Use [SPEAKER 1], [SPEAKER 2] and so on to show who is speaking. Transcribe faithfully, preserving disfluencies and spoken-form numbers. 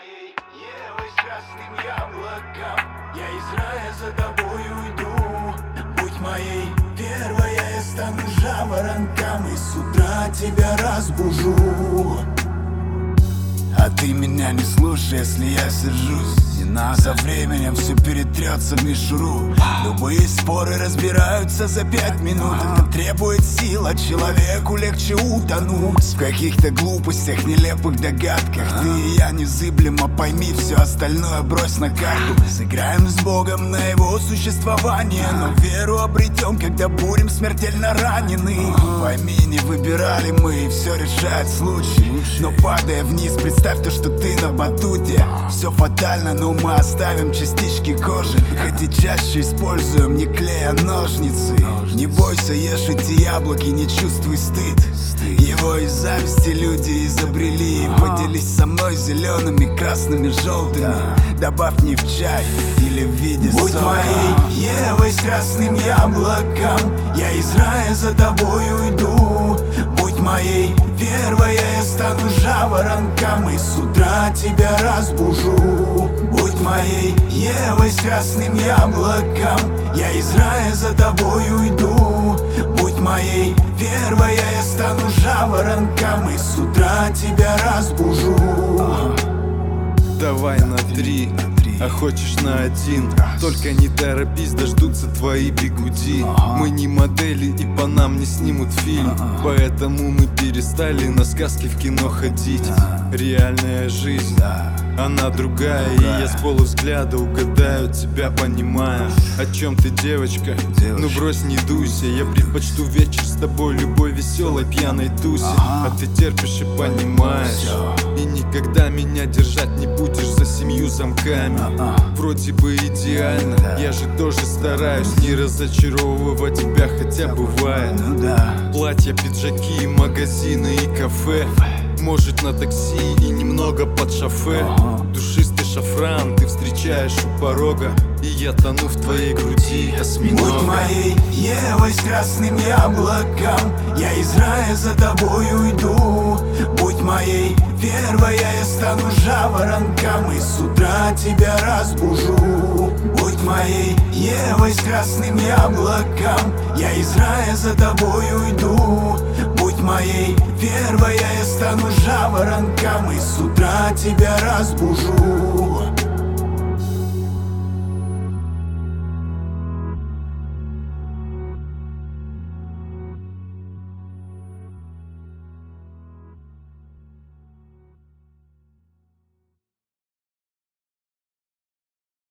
[SPEAKER 1] моей Евой с красным яблоком, я из рая за тобой уйду. Будь моей первой, я стану жаворонком и с утра тебя разбужу. А ты меня не слушай, если я сержусь. И на со временем все перетрется в мишуру. Любые споры разбираются за пять минут. Это требует сил, а человеку легче утонуть в каких-то глупостях, нелепых догадках. Ты и я незыблемо, пойми, все остальное брось на карту. Сыграем с Богом на его существование, но веру обретем, когда будем смертельно ранены. Пойми, не выбирали мы, все решает случай. Но падая вниз, представь то, что ты на батуте. Все фатально, но мы оставим частички кожи, хоть и чаще используем не клей, а ножницы. Не бойся, ешь эти яблоки, не чувствуй стыд. Его из зависти люди изобрели. Поделись со мной зелеными, красными, желтыми. Добавь не в чай или в виде сока. Будь моей Евой с красным яблоком, я из рая за тобой уйду. Будь моей первой, я стану жаворонком и с утра тебя разбужу. Будь моей Евой с красным яблоком, я из рая за тобой уйду. Будь моей первой, я стану жаворонком и с утра тебя разбужу.
[SPEAKER 2] Давай на три, а хочешь на один. Только не торопись, дождутся твои бигуди. Мы не модели и по нам не снимут фильм, поэтому мы перестали на сказки в кино ходить. Реальная жизнь, она другая, и я с полувзгляда угадаю, тебя понимаю. О чем ты, девочка? Ну брось, не дуйся. Я предпочту вечер с тобой любой веселой пьяной тусе. А ты терпишь и понимаешь, и никогда меня держать не будешь за семью замками. Вроде бы идеально, я же тоже стараюсь не разочаровывать тебя, хотя бывает. Платья, пиджаки, магазины и кафе, может на такси и немного под шофе. Душистый шафран ты встречаешь у порога, и я тону в твоей груди осьминога.
[SPEAKER 1] Будь моей Евой с красным яблоком, я из рая за тобой уйду. Будь моей первой, я стану жаворонком и с утра тебя разбужу. Будь моей Евой с красным яблоком, я из рая за тобой уйду. Будь моей первой, я стану жаворонком и с утра тебя разбужу.